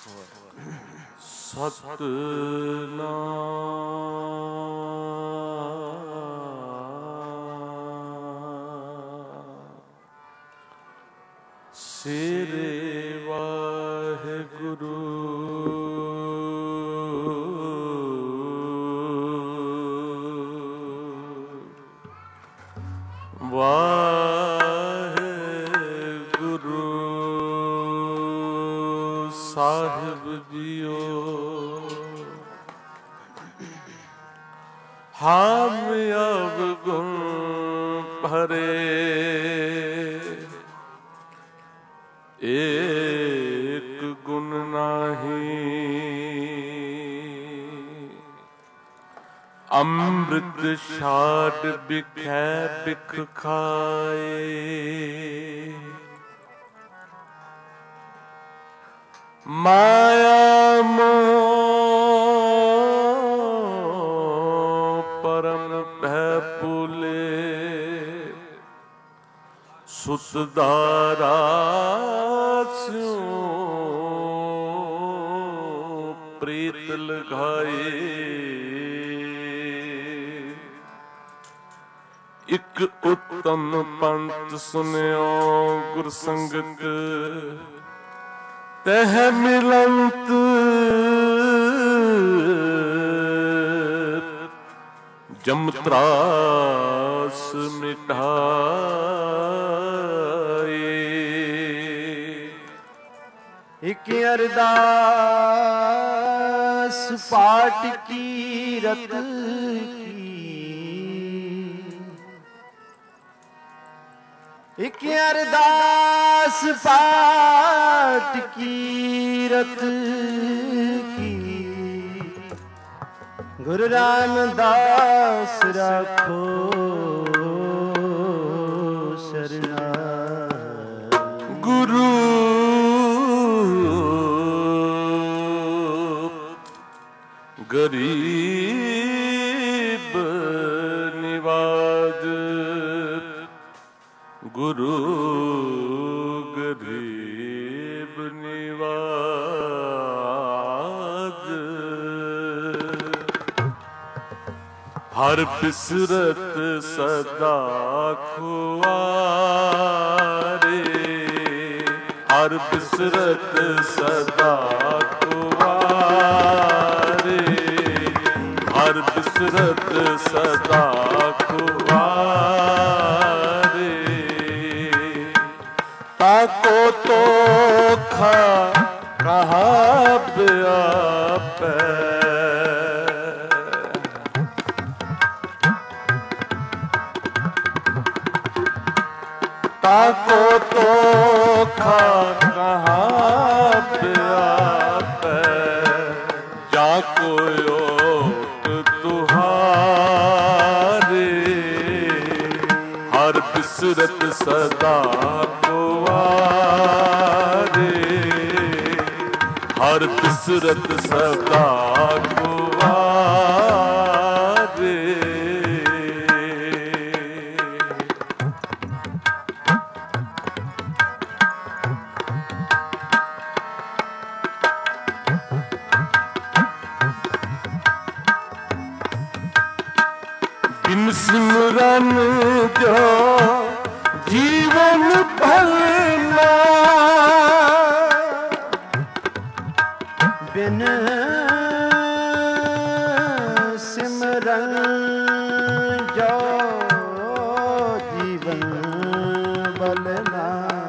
ਸਤਿਨਾਮ ਸ੍ਰੀ ਵਾਹਿਗੁਰੂ ਵਾਹਿਗੁਰੂ ਸਾਹਿਬ ਜੀਓ। ਹਮ ਅਵਗੁਣ ਭਰੇ ਏਕ ਗੁਣ ਨਾਹੀ, ਅੰਮ੍ਰਿਤ ਛਾਡ ਬਿਖੈ ਬਿਖ ਖਾਏ। ਮਾਇਆ ਮੋਹ ਪਰਮ ਭੈ ਭੂਲੇ, ਸੁਤ ਦਾਰਾ ਸਿਉ ਪ੍ਰੀਤ ਲਗਾਏ। ਇਕ ਉਤਮ ਪੰਥ ਸੁਨਿਓ ਗੁਰ ਸੰਗਤ, ਤਹ ਮਿਲੰਤ ਜਮ ਤਰਾਸ ਮਿਟਾਏ। ਇਕ ਅਰਦਾਸ ਪਾਠ ਕੀਰਤ ਕੀ, ਇਕ ਅਰਦਾਸ ਪਾਠ ਕੀਰਤ ਕੀ। ਗੁਰੂ ਰਾਮਦਾਸ ਰਾਖੋ ਸਰਨਾ, ਗੁਰੂ ਗਰੀਬ ਨਿਵਾਜ, ਗੁਰੂ ਗਰੀਬ ਨਿਵਾਜ। ਹਰ ਬਿਸਰਤ ਸਦਾ ਖੁਆਰੇ, ਹਰ ਬਿਸਰਤ ਸਦਾ ਖੁਆਰੇ, ਹਰ ਬਿਸਰਤ ਸਦਾ ਖੁਆਰੇ। ਤਾਕੋ ਤੋਖਾ ਕਹਾ ਬਿਆਪੈ, ਤਾਕੋ ਤੋਖਾ ਕਹਾ ਬਿਆਪੈ। ਜਾ ਕੋ ਓਟ ਤੁਹਾਰੇ, ਹਰ ਬਿਸਰਤ ਸਦਾ ਖੁਆਰੇ, ਹਰ ਬਿਸਰਤ ਸਦਾ ਖੁਆਰੇ। ਬਿਨ ਸਿਮਰਨ ਜੋ ਜੀਵਨ ਭਲਨਾ, ਬਿਨ ਸਿਮਰਨ ਜੋ ਜੀਵਨ ਬਲਨਾ।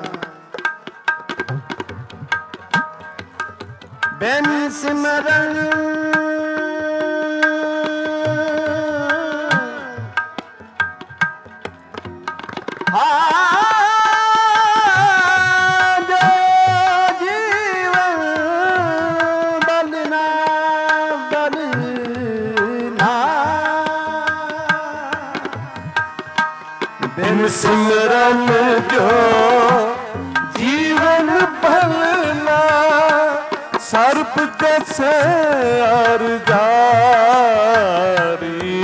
ਬਿਨ ਸਿਮਰਨ ਬਿਨ ਸਿਮਰਨ ਜੋ ਜੀਵਨ ਭਲਨਾ, ਸਰਪ ਜੈਸੇ ਅਰ ਜਾਰੀ।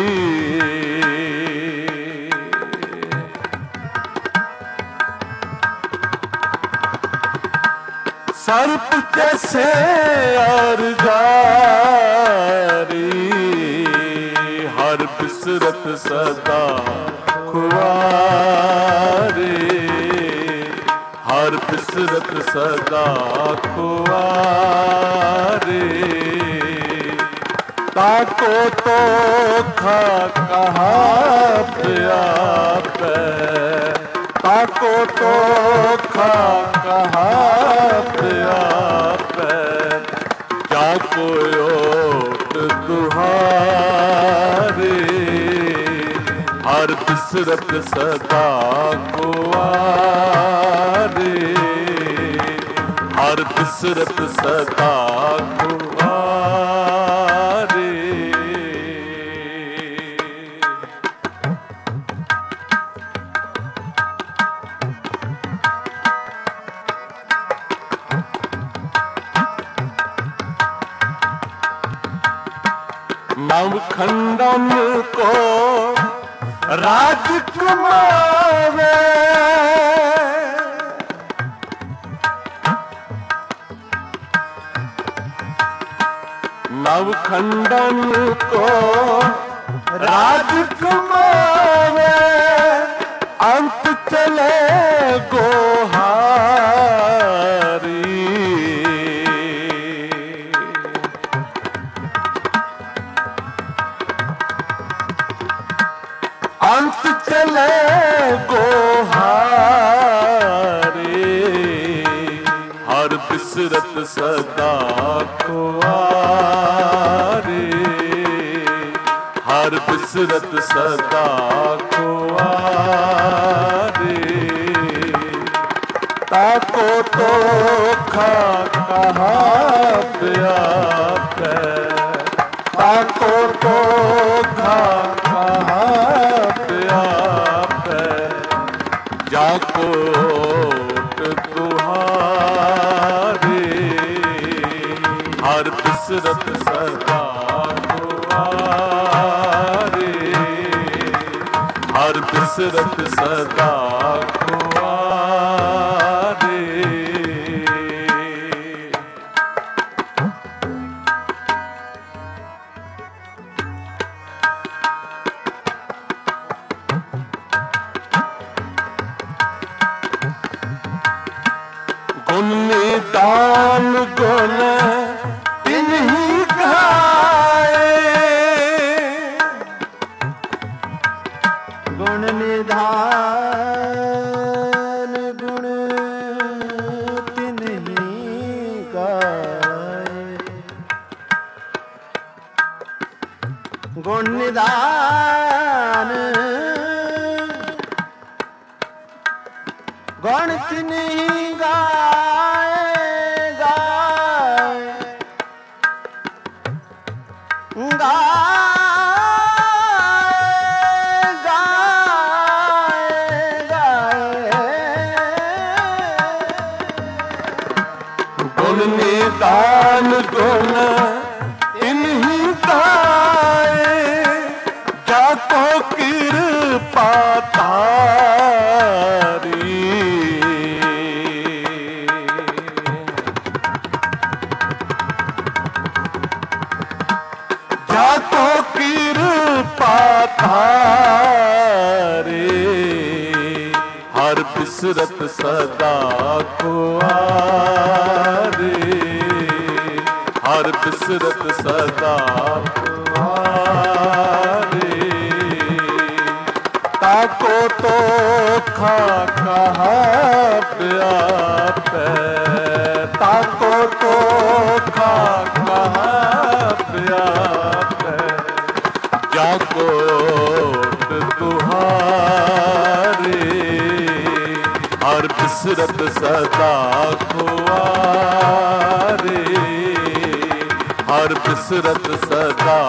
ਸਰਪ कैसे यार जारी हर बिसरत सदा खुआरे हर बिसरत सदा खुआरे ताको तो खा कहा प्याप ताको तो खा कहा प्याप जाको ओट तुहारे हर बिसरत सदा कुआरे हर बिसरत सदा कुआरे नवखंडन को राजकुमार नवखंडन को राजकुमार अंत चले गोहारी अंत चले गोहारे हर बिसरत सदा कुआरे हर बिसरत सदा कुआरे ताको तो खा कहा प्याप ताको तो खा कहा जाको तुहारे हर बिसरत सदा कुआरे हर बिसरत सदा कुआरे गुण निदान गुण इन्हीं गाए गुण निधान गुण तिन्हीं गाए गुण निधान गुण तिन्हीं गाए गाए गुण निदान गुण इन्हीं गाए जाको कृपा तारी जाको कृपा तारे हर बिसरत सदा कुआरे हर बिसरत सदा कुआरे ताको तो खा कहा प्याप ताको तो खा कहा प्याप जाको तुहारे हर बिसरत सदा कुआरे हर बिसरत सदा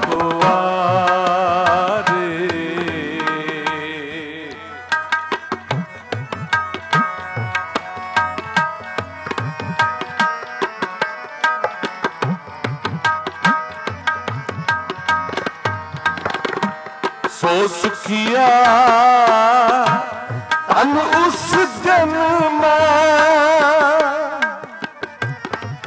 कुआरे सो सुखिया तन उस जन्म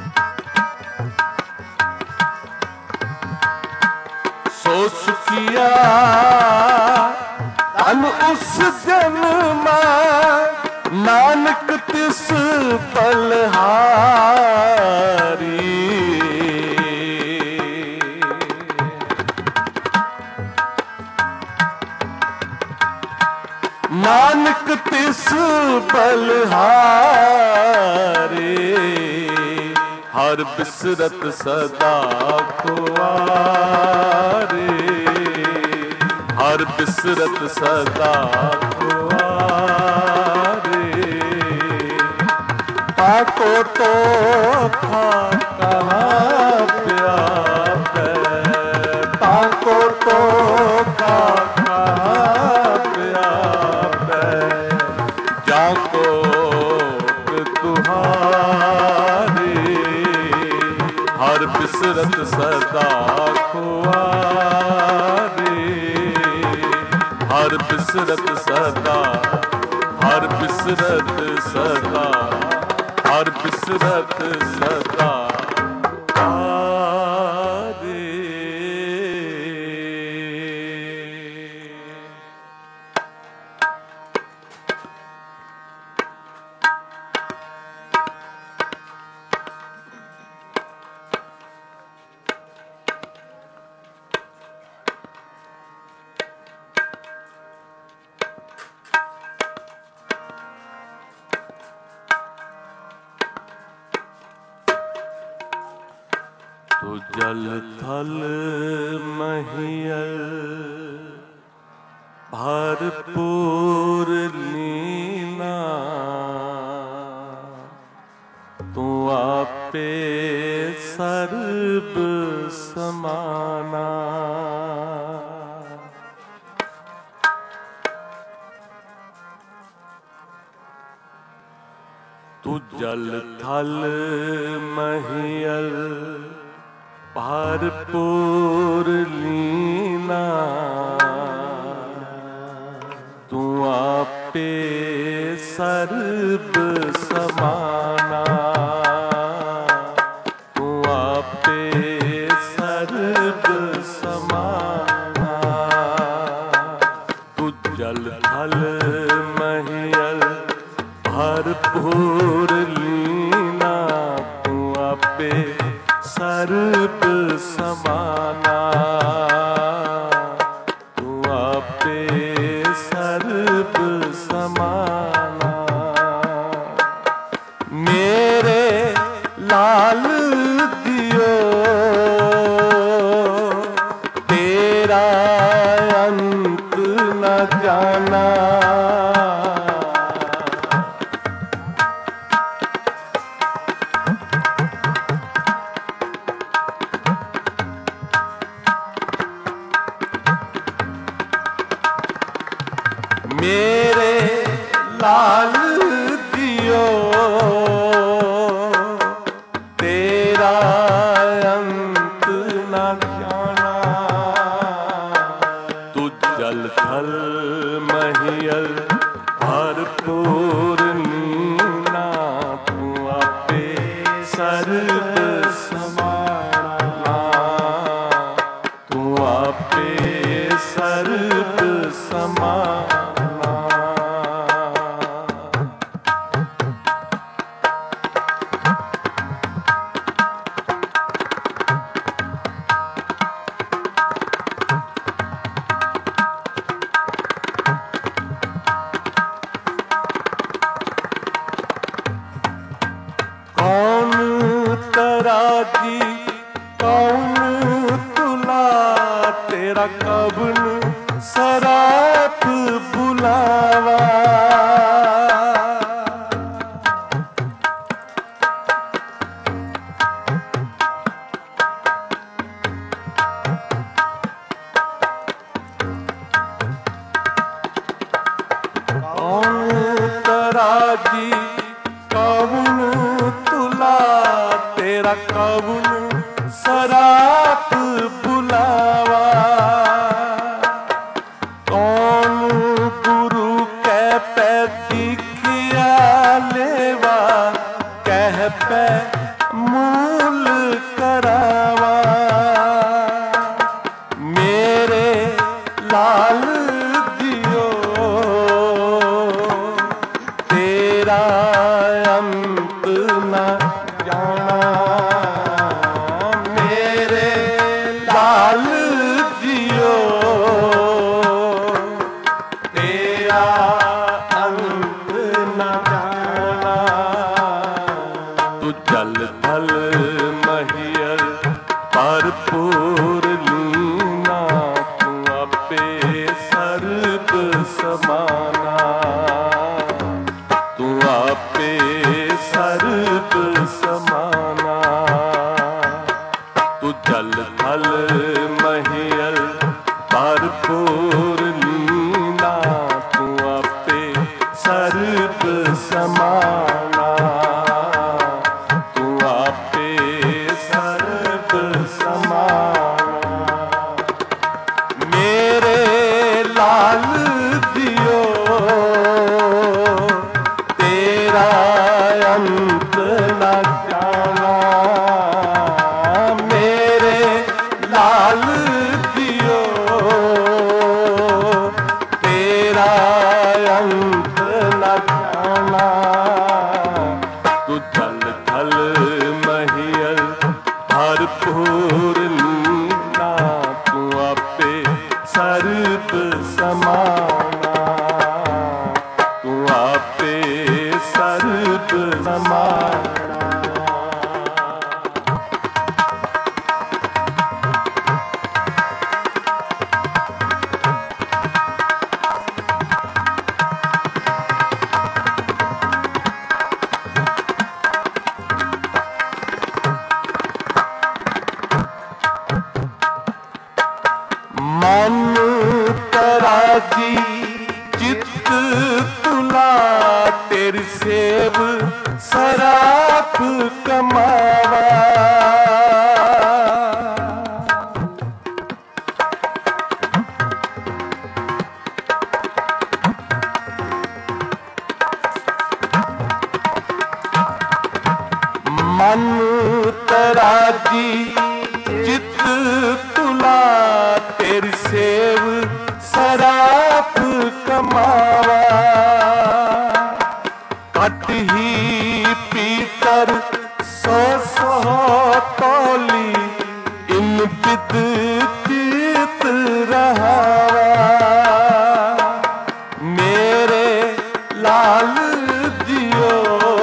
ਪਿਆ ਤਨ ਉਸ ਜਨਮਾ ਨਾਨਕ ਤਿਸ ਬਲਹਾਰੀ ਨਾਨਕ ਤਿਸ ਬਲਹਾਰੇ ਹਰ ਬਿਸਰਤ ਸਦਾ ਖੁਆਰੇ ਹਰ ਬਿਸਰਤ ਸਦਾ ਖੁਆਰੇ ਤਾਕੋ ਤੋਖਾ ਕਹਾਂ ਪਿਆਪੈ ਤਾਕੋ ਤੋਖਾ ਕਹਾਂ ਪਿਆਪੈ ਜਾਕੋ ਤੁਹਾਰੇ ਹਰ ਬਿਸਰਤ ਸਦਾ ਖੁਆਰੇ ਹਰ ਬਿਸਰਤ ਸਦਾ ਹਰ ਬਿਸਰਤ ਸਦਾ ਹਰ ਬਿਸਰਤ ਸਦਾ ਤੂੰ ਜਲ ਥਲ ਮਹੀਅਲ ਭਰਪੂਰ ਲੀਨਾ ਤੂੰ ਆਪੇ ਸਰਬ ਸਮਾਨਾ ਤੂੰ ਜਲ ਥਲ ਮਹੀਅਲ ਭਰਪੂਰ ਲੀਨਾ ਤੂੰ ਆਪੇ ਸਰਬ ਸਮਾਨਾ ਤੂੰ ਆਪੇ ਸਰਬ ਸਮਾਨਾ ਤੂੰ ਜਲ ਥਲ ਮਹੀਅਲ ਭਰਪੂਰ ਲੀਨਾ ਤੂੰ ਆਪੇ ਸਰਬ ਸਮਾਨਾ ਤੂੰ ਆਪੇ ਸਰਬ ਸਮਾਨਾ ਮੇਰੇ ਲਾਲ ਦਿਓ ਤੇਰਾ ਅੰਤ ਨ ਜਾਣਾ ਮੇਰੇ ਲਾਲ ਦਿਓ ਤੇਰਾ ਅੰਤ ਨ ਜਾਣਾ ਤੂੰ ਜਲ ਥਲ ਮਹੀਅਲ ਭਰਪੂਰ ਲੀਨਾ ਤੂੰ ਆਪੇ ਸਰਬ ਸਮਾਨਾ ਤੂੰ ਆਪੇ ਸਰਬ ਸਮਾਨਾ ਕੌਣ ਤਰਾਜੀ ਕੌਣ ਤੁਲਾ ਤੇਰਾ ਕਵਨ ਸਰਾਪ ਬੁਲਾਵਾ ਕੌਣ ਤਰਾਜੀ ਕਵਨ ਤੁਲਾ ਤੇਰਾ ਕਵਨ ਸਰਾਪ ਬੁਲਾਵਾ ਕੌਣ ਗੁਰੂ ਕੈ ਪੈ ਦਿਖਿਆ ਲੇਵਾ ਕਹਿ ਪੈ ਮੂਲ ਕਰਾਵਾ ਮੇਰੇ जल थल महियल भरपूर लीना, तू आपे सर्ब समाना, तू आपे सर्ब समाना। मेरे लाल दियो तेरा अंत न जाना, मेरे लाल दियो तेरा अंत न जाना। तू जल थल महियल भरपूर लीना, तू आपे सर्ब समाना, तू आपे सर्ब समाना। मन तराजी चित्त तुला, तेरी सेव सराप कमावा। मन तराजी चित्त तुला, तेरी सेव सराप कमावा। कट ही पीतर सौ सौ तौली, इन बिद चित रहावा। मेरे लाल दियो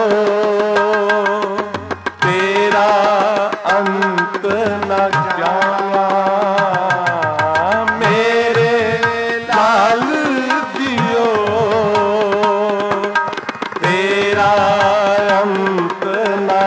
तेरा अंत न जाना, मेरे लाल दियो तेरा अंत न।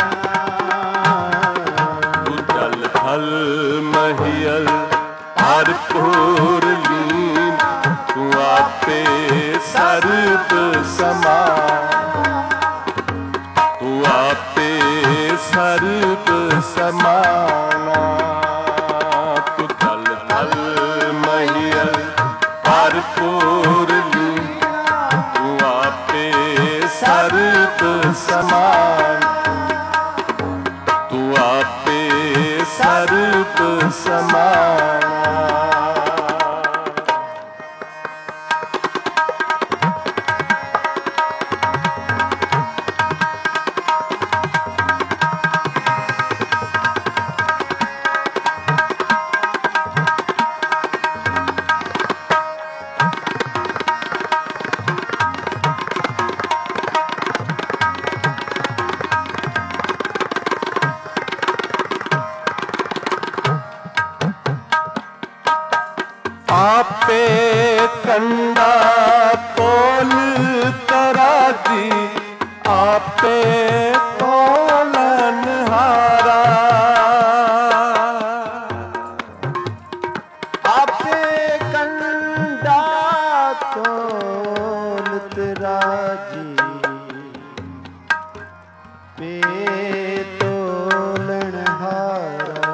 तू जल थल महियल भरपूर लीन, तू आपे सर्ब समाना, तू आपे सर्ब समाना। तू जल थल महियल भरपूर लीन, तू आपे सर्ब समाना, तू आपे सर्ब समाना। आपे कंडा तोल तराजी, आपे तोलन हारा। आपे कंडा तोल तराजी, पे तोलन हारा।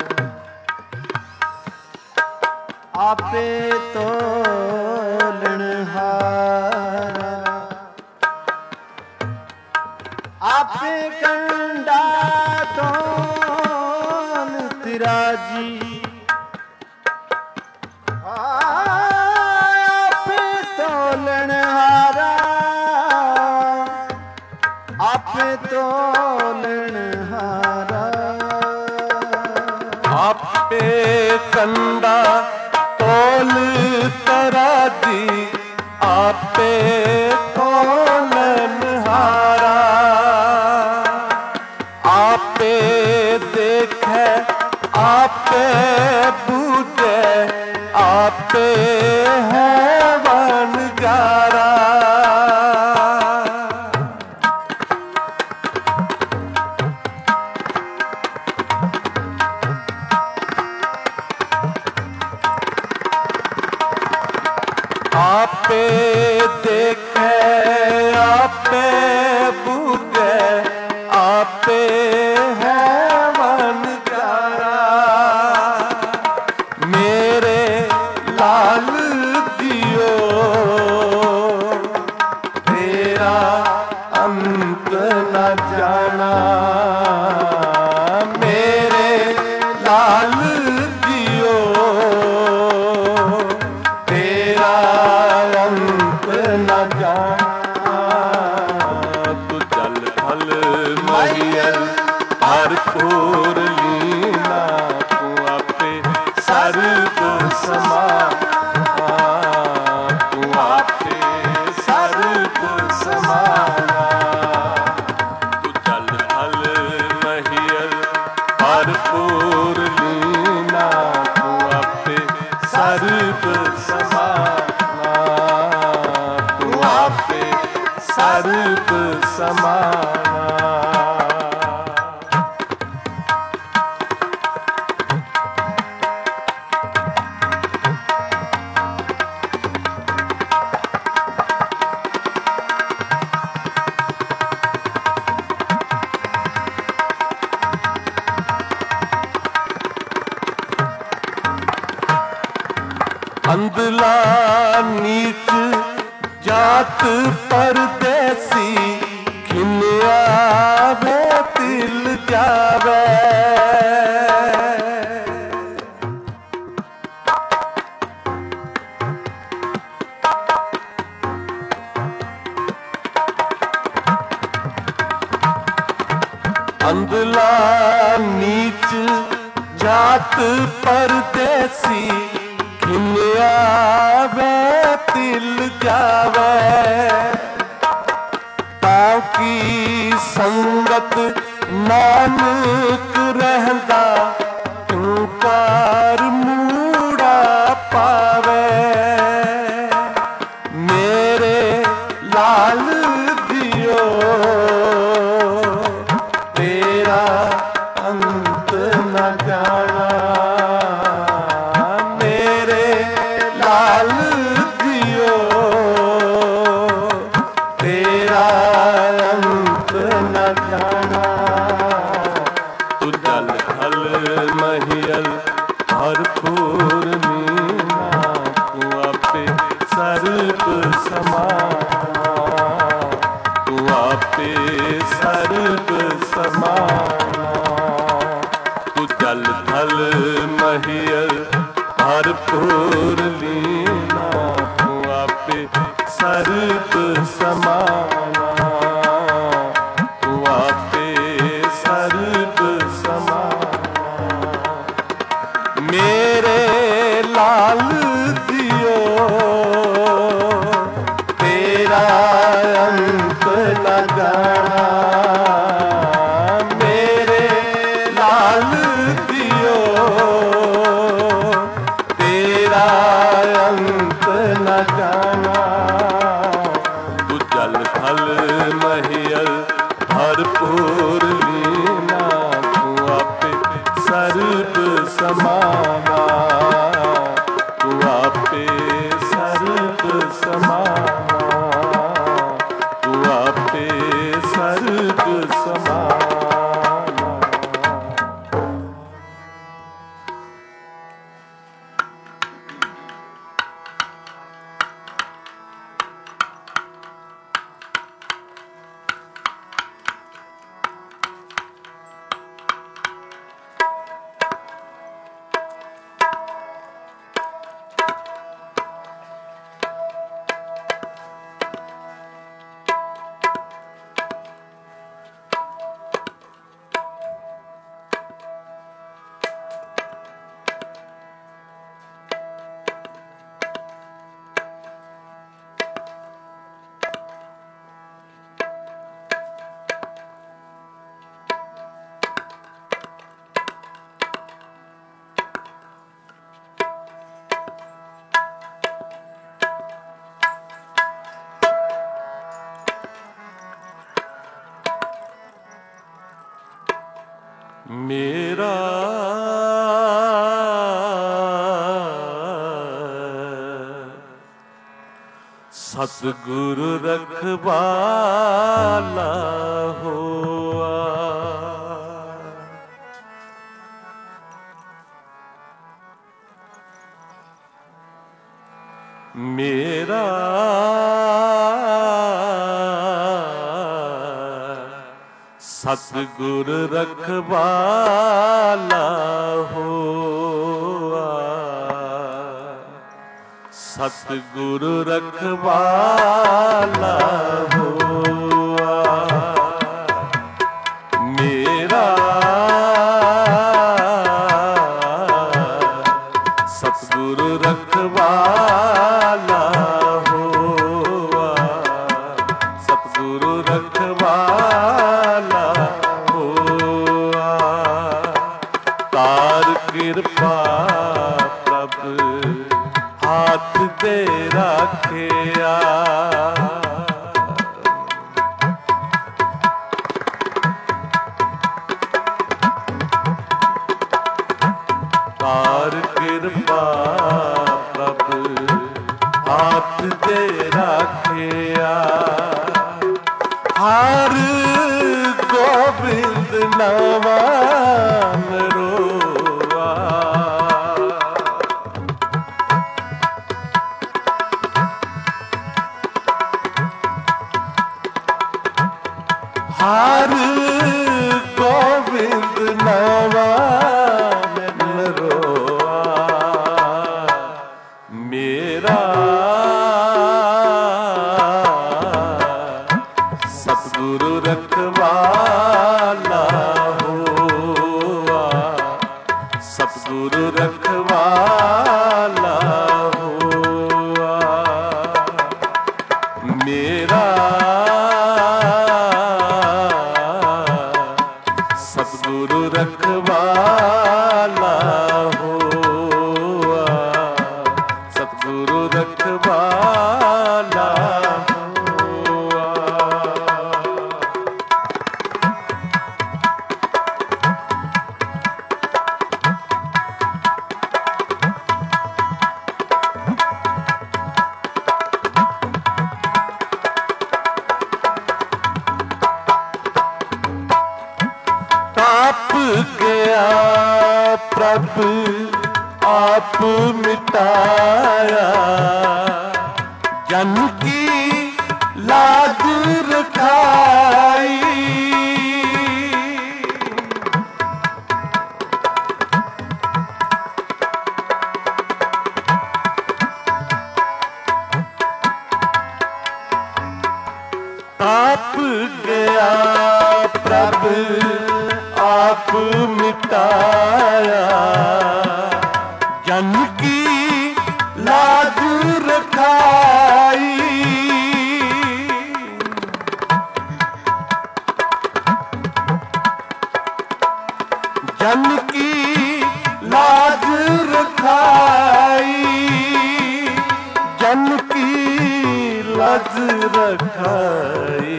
आपे तोलन हारा, आपे कंडा तोल तराजी, आपे तोलन हारा, आपे तोलन हारा। आपे कंडा तोल तराजी, आपे तोलन हारा। आपे देखे आपे बूझे, आपे है वनजारा। आपे देखे आपे बूझे आपे है वनजारा मेरे लाल दियो तेरा अंत न जाना मेरे लाल दियो तेरा अंत न जाना तू जल थल महियल भरपूर लीना तू आपे सर्व समा तू आपे सर्व समाना तू जल थल महियल भरपूर लीना तू आपे सर्व समाना तू आपे सर्व समाना अंधला नीच जात परदेसी खिलिया वे तिल जावे अंधला नीच जात परदेसी खिलिया वे तिल जावे ताकि संगत नानक रहंदा तुकार मूड़ा पावे मेरे लाल दियो तेरा अंत न जाना लाल दियो तेरा अंत न जाना तू जल थल महियल भरपूर मीना तू आपे सर्व समाना तू आपे सर्व समाना तू जल थल महियल भरपूर लीना तू आपे सर्व समाना तू आपे सर्व समाना मेरे लाल दियो तेरा अंत न जाना मेरे लाल दियो तेरा अंत न जाना तू जल थल महियल भरपूर लीना तू आपे सर्व समाना तू आपे सर्व समाना तू आपे सर्व समाना मेरा सतगुरु रखवाला होआ। मेरा सतगुरु रखवाला होआ। सतगुरु रखवाला होआ। मेरा सतगुरु रखवाला होआ। सतगुरु रखवाला होआ। तार कृपा प्रभ हाथ दे राखिया। तार कृपा प्रभ हाथ दे राखिया। हर गोबिंद नवान रोआ। हर गोविंद नवान रोआ। मेरा सतगुरु रखवाला होआ। सतगुरु रखवाला होआ। मेरा सतगुरु रखवाला होआ। सतगुरु रखवाला होआ। ताप गया प्रभ आप मिटाया। जन की लाज रखाई। ताप गया प्रभ आप मिटाया। जन की लाज रखाई। जन की लाज रखाई। जन की लाज रखाई।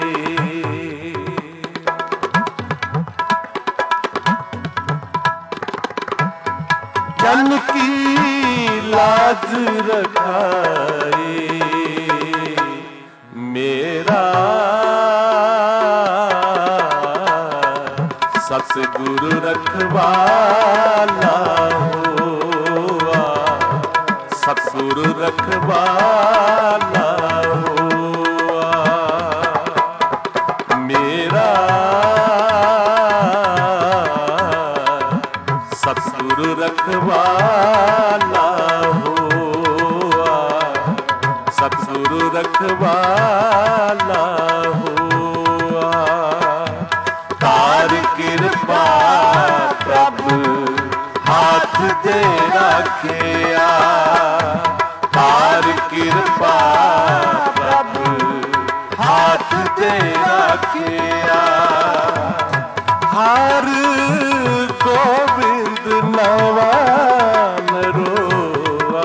जन की लाज रखाई। मेरा सतगुरु रखवाला होआ। सतगुरु रखवाला होआ। मेरा सतगुरु रखवाला होआ। सतगुरु रखवाला होआ। तार कृपा प्रभ हाथ दे राखिया। तार कृपा प्रभ हाथ दे राखिया। हर गोविंद नवान रोआ।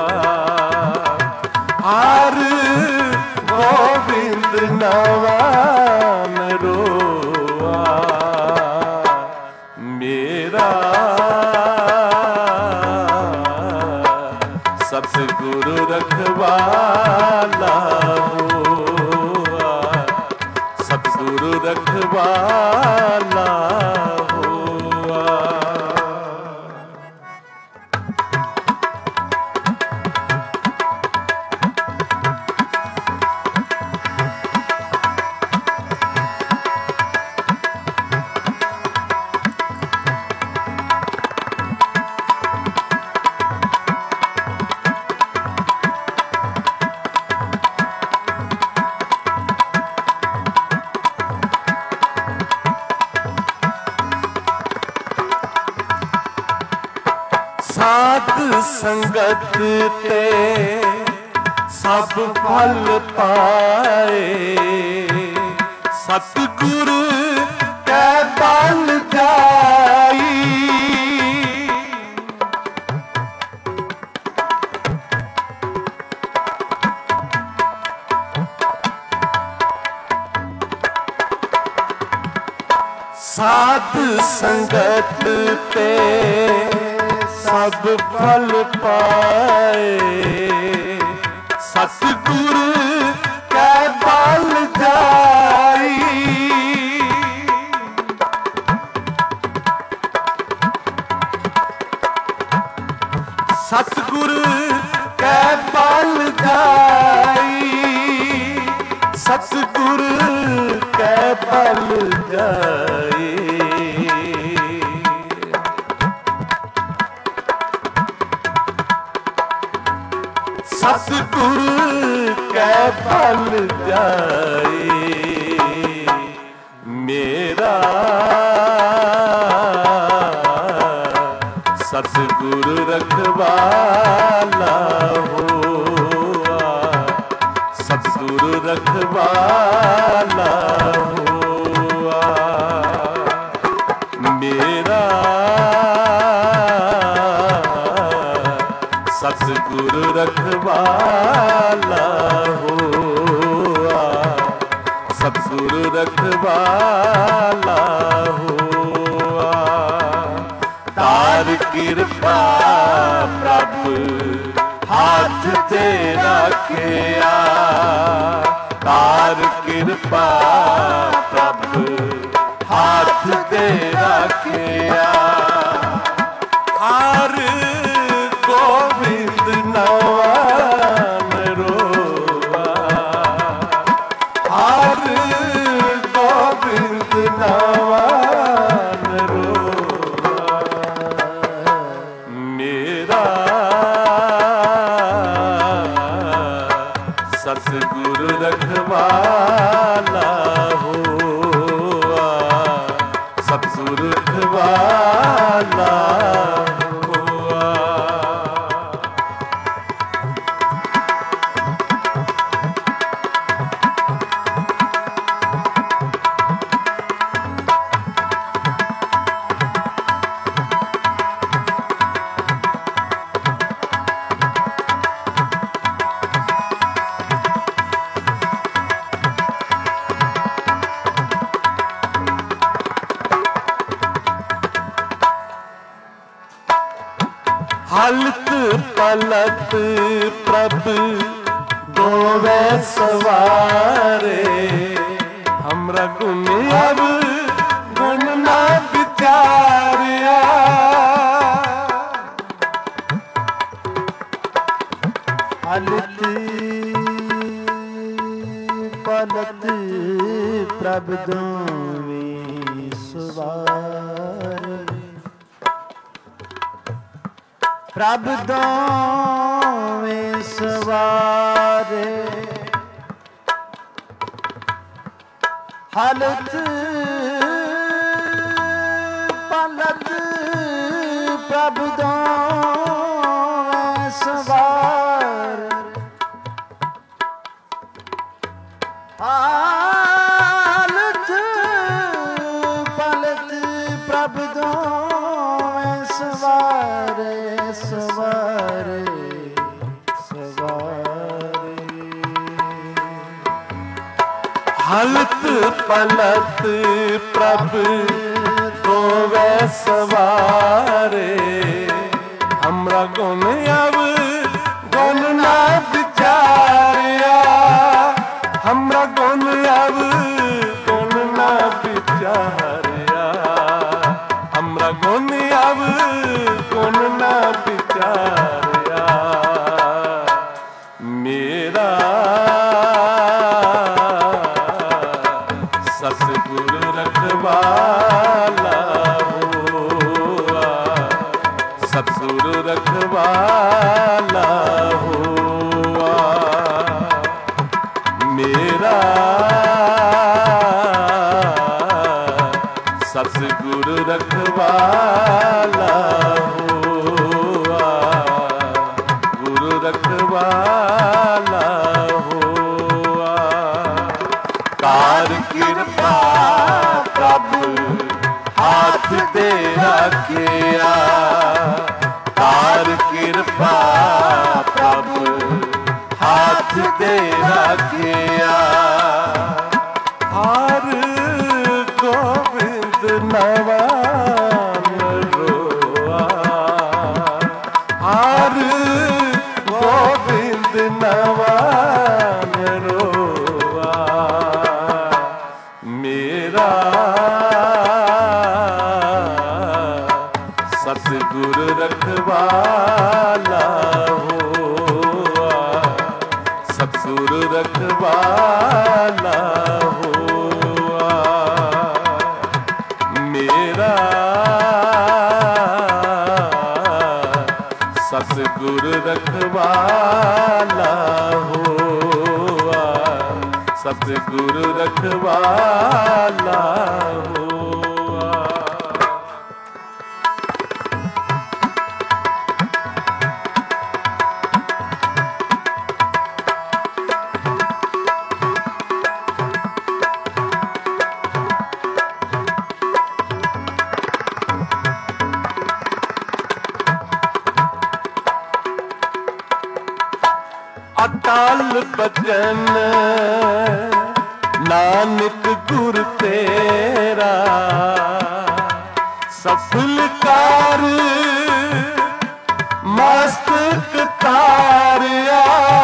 हर गोविंद नवान रोआ। मेरा सतगुरु रखवाला ਸਾਧ ਸੰਗਤ ਤੇ ਸਭ ਫਲ ਪਾਏ, ਸਤਿਗੁਰ ਕੈ ਬਲ ਜਾਈ। ਸਾਧ ਸੰਗਤ ਤੇ ਸਭ ਫਲ ਪਾਏ, ਸਤਿਗੁਰ ਕੈ ਬਲ ਜਾਈ। ਸਤਿਗੁਰ ਕੈ ਬਲ ਜਾਈ, ਸਤਿਗੁਰ ਕੈ ਬਲ ਜਾਈ। ਸਤਿਗੁਰ ਕੈ ਬਲ ਜਾਈ। ਮੇਰਾ ਸਤਿਗੁਰ ਰਖਵਾਲਾ ਹੋਆ, ਸਤਿਗੁਰ ਰਖਵਾਲਾ ਹੋਆ। ਮੇਰਾ ਸਤਿਗੁਰ ਰਖਵਾਲਾ ਹੋਆ, ਸਤਿਗੁਰ ਰਖਵਾਲਾ ਹੋਆ। ਤਾਰ ਕਿਰਪਾ ਪ੍ਰਭ ਹੱਥ ਤੇ ਰੱਖਿਆ, ਤਾਰ ਕਿਰਪਾ ਪ੍ਰਭ ਹੱਥ ਤੇ ਰੱਖਿਆ। ਹਰ ਗੋਬਿੰਦ ਨਵਾਂ ਰੋਆ, ਹਰ ਗੋਬਿੰਦ ਨਵਾਂ ਰੋਆ। ਮੇਰਾ ਸਤਿਗੁਰ ਰਖਵਾਲਾ ਹੋਆ, ਸਤਿਗੁਰ ਰਖਵਾਲਾ ਹੋਆ। हलत पलत प्रभ दोवे सवारे, हमरा गुण अब गुण ना विचारिया। हलत पलत प्रभ दोवे सवारे, प्रभ दोवें सवारे। हलत पलत प्रभ दोवें सवारे। हलत पलत प्रभ दोवें सवारे, सवारे सवारे। हलत पलत प्रभ दोवे सवारे, हमरा गुण अब गुण ना विचारिया। हमरा गुण अब गुण ना विचारिया, हमरा गुण अब गुण ना विचारिया। मेरा सतिगुर रखवाला होआ, सतिगुर रखवाला होआ। मेरा सतिगुर रखवाला होआ, राखिया तार कृपा प्रभु हाथ दे राखिया हर गोविंद नवान रोआ हर गोविंद नवान रोआ मेरा सतगुरु रखवाला हुआ सतगुरु रखवाला हुआ मेरा सतगुरु रखवाला हुआ सतगुरु रखवाला हुआ। अकाल बचन नानक गुर तेरा सफल कार मस्तक तारिया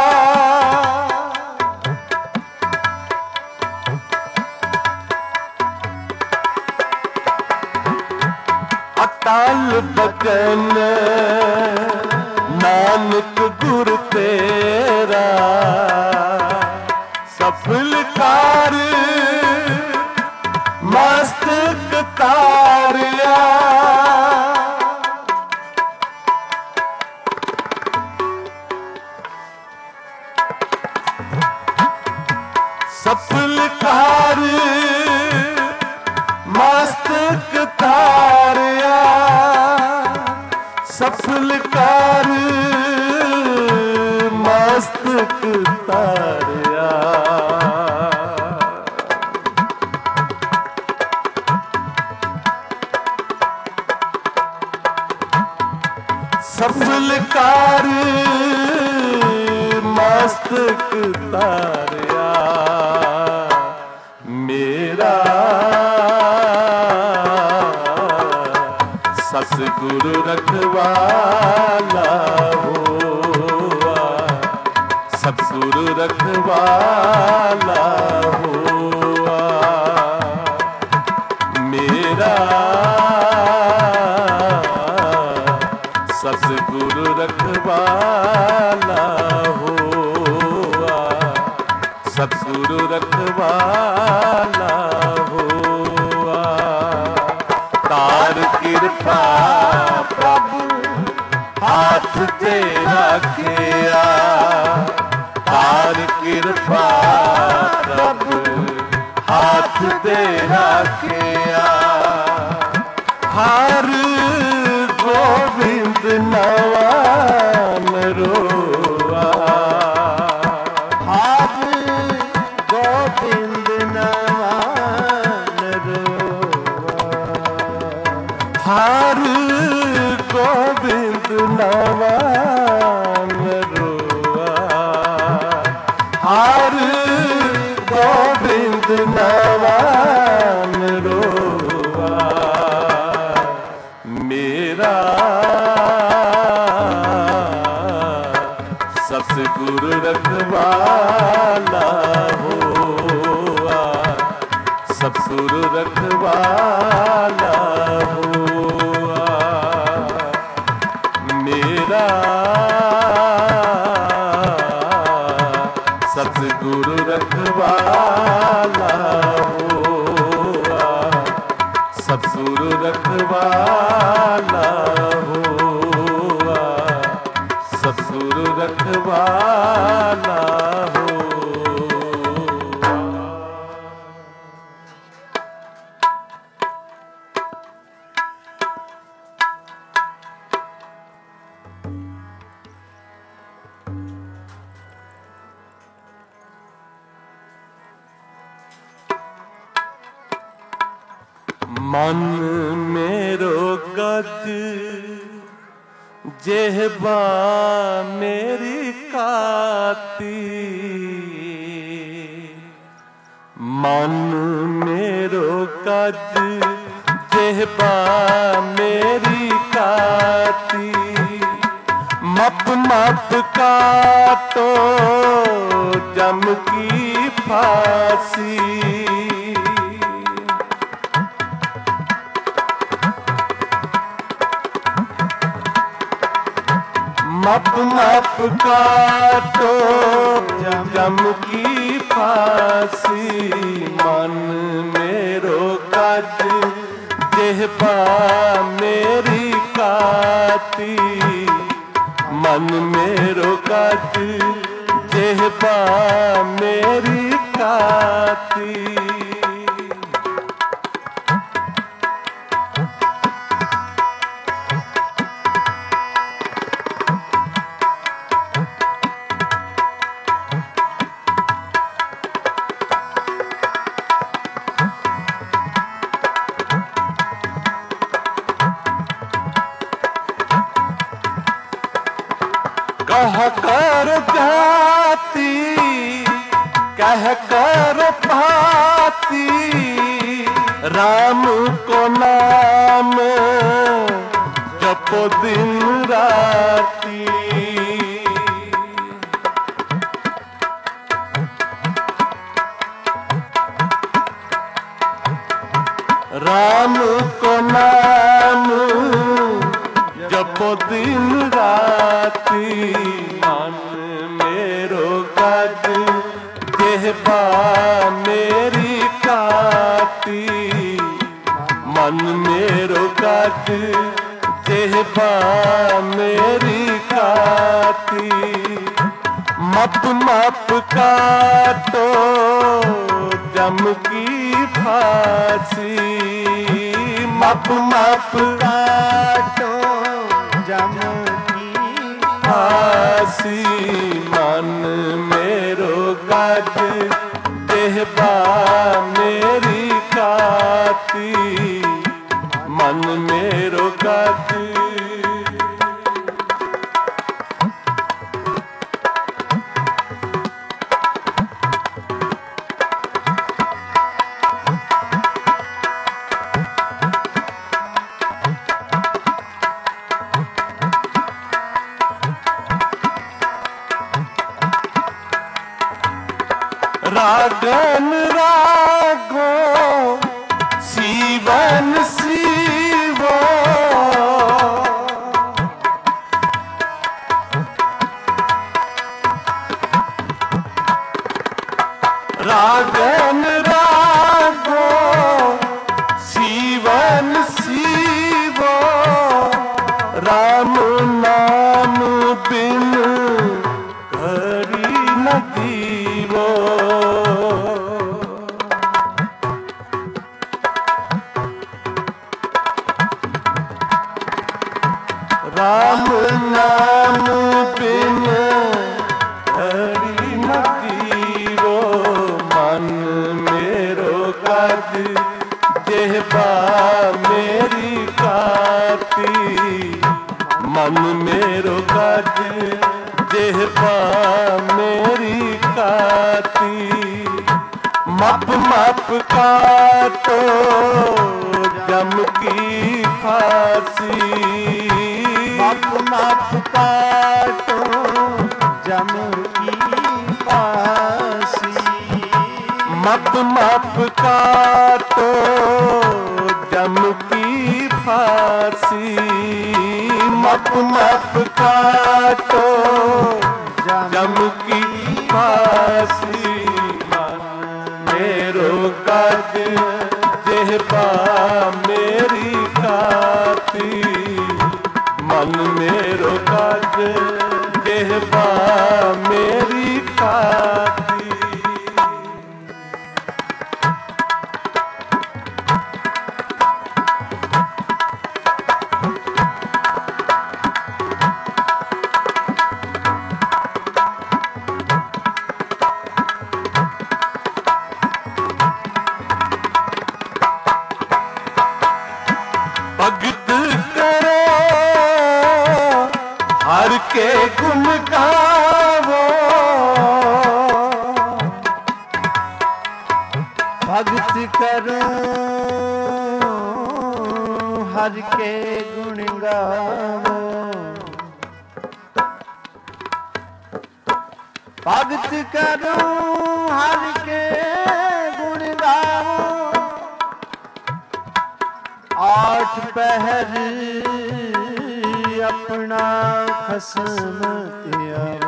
अकाल बचन नानक गुर तेरा सफल कार मस्तक तारिया सफल कार मस्तक तारिया सफल कार मस्तक तारिया सफल कार मस्तक तारिया मेरा सतगुरु रखवाला हुआ सतगुरु रखवाला हुआ मेरा सतगुरु रखवाला हुआ सतगुरु रखवाला हुआ तार कृपा प्रभु हाथ दे राखिया तार कृपा प्रभु हाथ दे राखिया हर गोविंद नवान रोआ हर गोविंद नवान रोआ हर गोविंद नवान रोआ हर गोविंद नवान रोआ मेरा सतगुरु रखवाला हुआ सतगुरु रखवाला हुआ मेरा सतगुरु रखवाला हुआ सतगुरु रखवाला हुआ सतगुरु रखवाला हुआ। मन मेरो गद जेहबा मेरी काती, मन मेरो कज जेहबा मेरी काती, मप मप काटो जम की फांसी, मप मप काटो जम की फांसी, मन मेरो कज जेहबा मेरी काती, मन मेरो कज जेहबा मेरी काती। कह कर जाती कह कर पाती, राम को नाम जपो दिन राती, राम को नाम जपो दिन राती, मन मेरो कज जेहबा मेरी काती, मन मेरो कज जेहबा मेरी काती, मप मप काटो जम की फांसी, मप मप काटो जम की फांसी, मन मेरो कज जेहबा मेरी काती, मन मेरो कज। रागन रागो सीवन सीवो, रागन रागो सीवन सीवो, राम नाम बिन घड़ी न जीवो, राम नाम बिन घड़ी न जीवो, मन मेरो कज जेहबा मेरी काती, मन मेरो कज जेहबा मेरी काती, मप मप काटो जम की फांसी, मप मप काटो जम की फांसी, मप मप काटो जम की फांसी, मप मप काटो जम की फांसी, मेरो कज जेहबा मेरी काती, मन मेरो कज जेहबा मेरी काती। भगत करे के गुण गावो भगत करो हर के गुण गावो भगत करो हर के गुण गावो आठ पहर अपना खसम त्यागो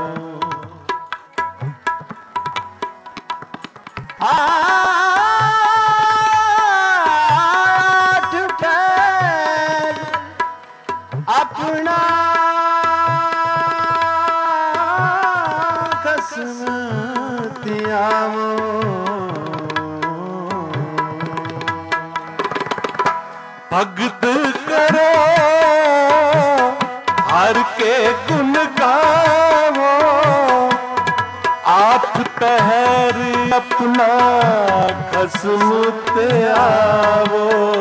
आठ पहर अपना खसम त्यागो भगत करो हर के गुण गावो आठ पहर अपना खसम त्यागो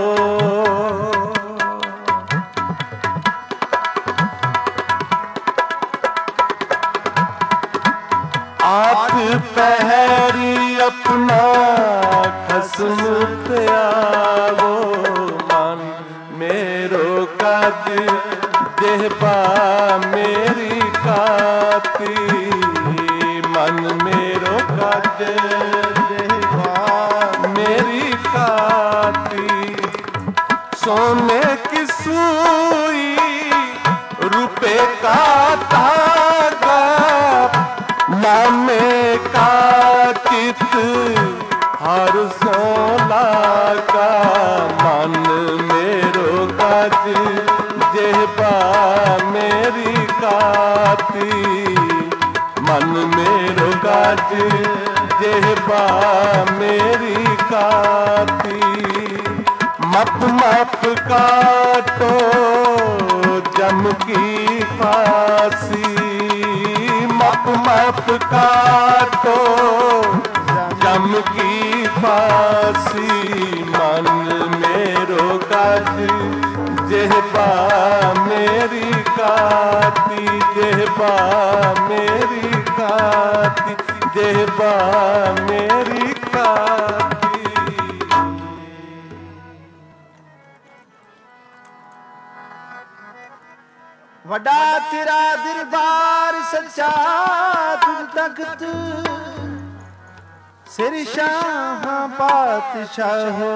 आठ पहरी अपना खसम त्यागो मन मेरो कद देहबा मेरी काती मन मेरो कद देहबा मेरी काती सोने की सुई रुपए का धागा नामे का चित हर सोला का मन मेरो काज जेहबा मेरी काती मन मेरो काज जेहबा मेरी काती मप मप काटो जम की फांसी मप मप काटो जम की फांसी मन मेरो काज जेहबा मेरी काती जेहबा मेरी काती जेहबा मेरी काती वड्डा तेरा दरबार सच्चा तुझ तख्त सिर शाह पातशाहो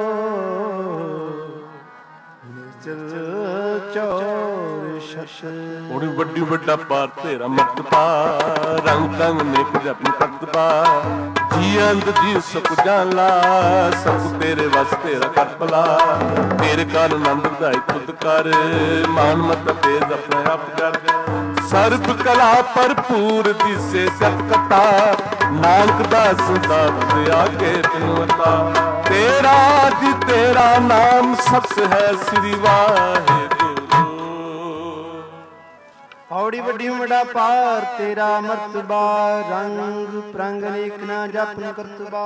बड़ी बड़ी बड़ा पार तेरा मर्तबा रंग रंग नेक जपन करतबा जी अंद जी सुख जाला सब तेरे वस तेरा करपला तेरे कर नंद दाई खुद कर मान मत तेज अपने आप कर सर्ब कला भरपूर दिसे सतकता नानक दास दास आगे तिनवता तेरा जी तेरा नाम सत है श्री वाहेगुरु औड़ी वड्डी वड्डा पार तेरा मर्तबा रंग प्रंग अनेक ना जपन करतबा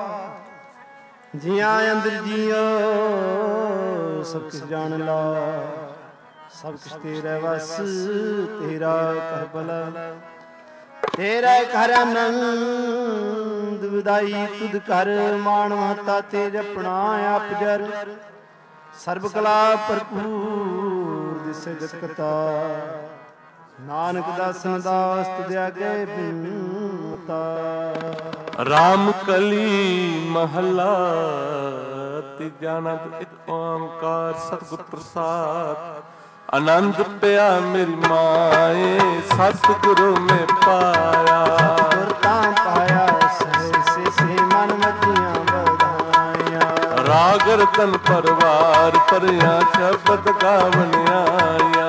जिया अंदर जियो सब कुछ जान ला सब कुछ तेरा वस तेरा कर भला तेरा घर आनंद विदाई तुद कर मान महता तेज अपना आप जर सर्ब कला भरपूर दिसे जगता नानक दासन दास तुद आगे बिनता राम कली महला तीजा नंद एक ओंकार सतगुर प्रसाद आनंद पिया मेरी माए सतगुरु में पाया गुरता पाया सहसे से मन मतियां बधाया राग रतन परवार परिया शब्द गावन आया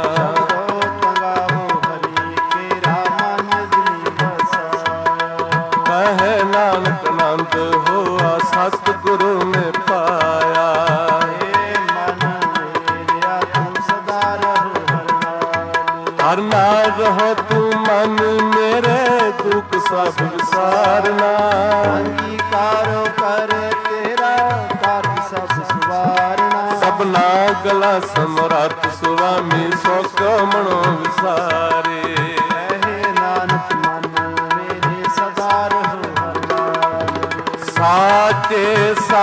कहे नानक नंद हुआ सतगुरु में पाया हर नाल रहो तू मन मेरे दुख सब विसारना अंगीकारो कर तेरा कार्य सब सुवारना सबना गला समरथ सुवामी सो मनो विसारे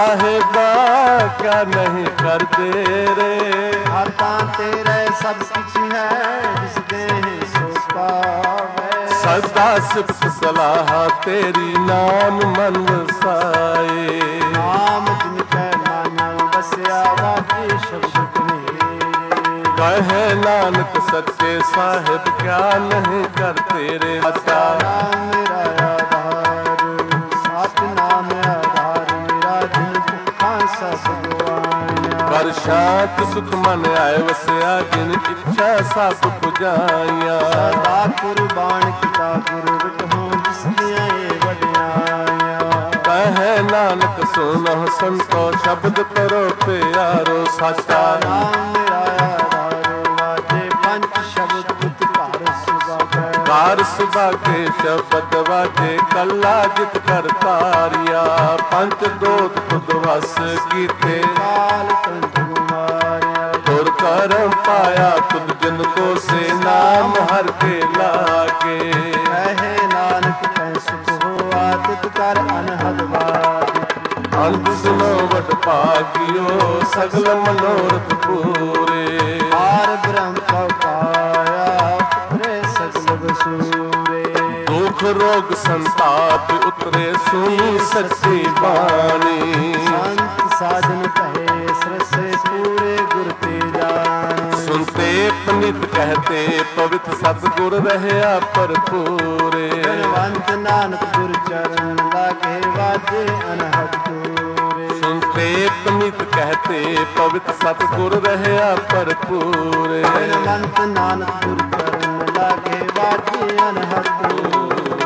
ਸਾਹਿਬਾ ਕਿਆ ਨਹੀਂ ਕਰਦੇ ਰੇ। ਹਰ ਤਾਂ ਤੇਰੇ ਸਭ ਕੁਛ ਹੈ, ਜਿਸ ਦੇਹ ਸੋ ਪਾਵੇ। ਸਦਾ ਸਿਫਤ ਸਲਾਹ ਤੇਰੀ, ਨਾਮ ਮਨ ਵਸਾਏ। ਨਾਮ ਜਿਨ ਕੈ ਮਨ ਵਸਿਆ, ਵਾਜੇ ਸ਼ਬਦ ਕਹੇ। ਕਹੇ ਨਾਨਕ ਸੱਚੇ ਸਾਹਿਬ ਕਿਆ ਨਹੀਂ ਕਰਤੇ ਰੇ। ਨਾਮ ਮੇਰਾ ਆਧਾਰ, ਸਤਿਨਾਮ ਆਧਾਰ ਮੇਰਾ, ਜਿਨ ਭੁੱਖਾਂ ਸਭ ਗਵਾਈਆਂ। ਕਰ ਸ਼ਾਂਤ ਸੁਖ ਮਨ ਆਏ ਵਸਿਆ, ਜਿਨ ਇੱਛਾ ਸਭ ਪੁਜਾਈਆਂ। ਸਦਾ ਕੁਰਬਾਨ ਕੀਤਾ ਗੁਰੂ ਵਿਟਹੁ, ਜਿਸ ਦੀਆਂ ਇਹ ਵਡਿਆਈਆਂ। ਕਹੇ ਨਾਨਕ ਸੁਨਹੁ ਸੰਤੋ, ਸ਼ਬਦ ਕਰੋ ਪਿਆਰੋ ਸਾਚਾ। ਨਾਮ ਮੇਰਾ ਆਧਾਰ, ਵਾਜੇ ਪੰਜ ਸ਼ਬਦ ਉਤ ਘਰ ਸੁਭਾਗੈ। ਕਾਰ ਸੁਭਾਗੇ ਸ਼ਬਦ ਵਾਜੇ, ਕੱਲਾ ਜਿਤ ਕਰ ਤਾਰਿਆ। ਪੰਚ ਦੋਤ ਤੁਧ ਵਸ ਕੀਤੇ, ਕਾਲ ਕੰਠ ਮਾਰਿਆ। ਤੁਰ ਕਰਮ ਪਾਇਆ ਤੁਧ ਜਿਨ ਕੋ ਸੇ, ਨਾਮ ਹਰ ਕੇ ਲਾਗੇ। ਕਹੇ ਨਾਨਕ ਤੈ ਸੁਖ ਹੋਆ, ਤਿਤ ਕਰ ਅਨਹਦ ਬਾਦ। ਅੰਤ ਸੁਨੋ ਵਡ ਭਾਗਿਓ, ਸਗਲ ਮਨੋਰਥ ਪੂਰੇ। ਆਰ ਬ੍ਰਹਮ ਕਉ ਪਾਇਆ, ਉਤਰੇ ਸਗਲ ਵਸੂਰੇ। ਦੁਖ ਰੋਗ ਸੰਤਾਪ ਉਤਰੇ, ਸੁਣੀ ਸੱਚੀ ਬਾਣੀ। ਸੰਤ ਸਾਜਨ ਕਹੇ, ਸਰਸੇ ਪੂਰੇ ਗੁਰ ਤੇ ਜਾਣ। ਸੁਨਤੇ ਪਨਿਤ ਕਹਤੇ, ਪਵਿੱਤ ਸਤਿਗੁਰ ਰਹਿਆ ਭਰਪੂਰੇ। ਧਨਵੰਤ ਨਾਨਕ ਗੁਰ ਚਰਨ, ਲਾਗੇ ਵਾਜੇ ਅਨਹਦ ਪੂਰੇ। ਸੁਨਤੇ ਪਨਿਤ ਕਹਤੇ, ਪਵਿੱਤ ਸਤਿਗੁਰ ਰਹਿਆ ਭਰਪੂਰੇ। ਧਨਵੰਤ ਨਾਨਕ ਗੁਰ ਚਰਨ, ਲਾਗੇ ਵਾਜੇ ਅਨਹਦ ਪੂਰੇ।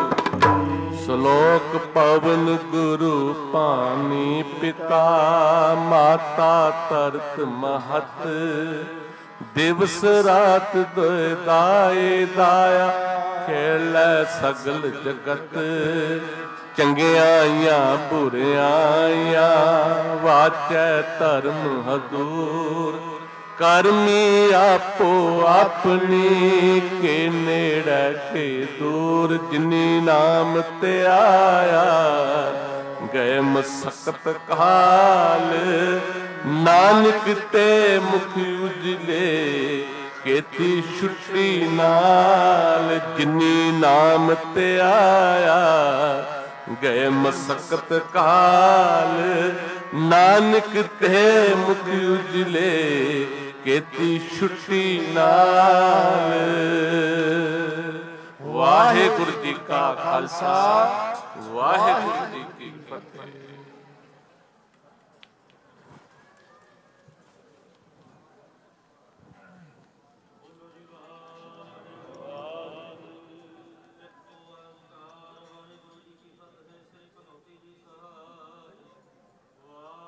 ਸ਼ਲੋਕ ਪਵਨ ਗੁਰੂ ਪਾਣੀ, ਪਿਤਾ ਮਾਤਾ ਤਰਤ ਮਹਤ। ਦਿਵਸ ਰਾਤ ਦੋਇ ਦਾਏ ਦਾਇਆ, ਖੇਲੈ ਸਗਲ ਜਗਤ। ਚੰਗਿਆਈਆਂ ਬੁਰਿਆਈਆਂ, ਵਾਚੈ ਧਰਮ ਹਦੂਰ। ਕਰਮੀ ਆਪੋ ਆਪਣੀ, ਕੇ ਨੇੜੇ ਕੇ ਦੂਰ। ਜਿਨੀ ਨਾਮ ਤੇ ਆਇਆ, ਗਏ ਮਸਕਤ ਕਾਲ। ਨਾਨਕ ਤੇ ਮੁਖ ਉਜਲੇ, ਕੀਤੀ ਛੁੱਟੀ ਨਾਲ। ਜਿਨੀ ਨਾਮ ਤੇ ਆਇਆ, ਗਏ ਮਸਕਤ ਕਾਲ। ਨਾਨਕ ਤੇ ਮੁਖ ਉਜਲੇ, ਕੀਤੀ ਛੁੱਟੀ ਨਾਲ। ਵਾਹਿਗੁਰੂ ਜੀ ਕਾ ਖਾਲਸਾ, ਵਾਹਿਗੁਰੂ ਜੀ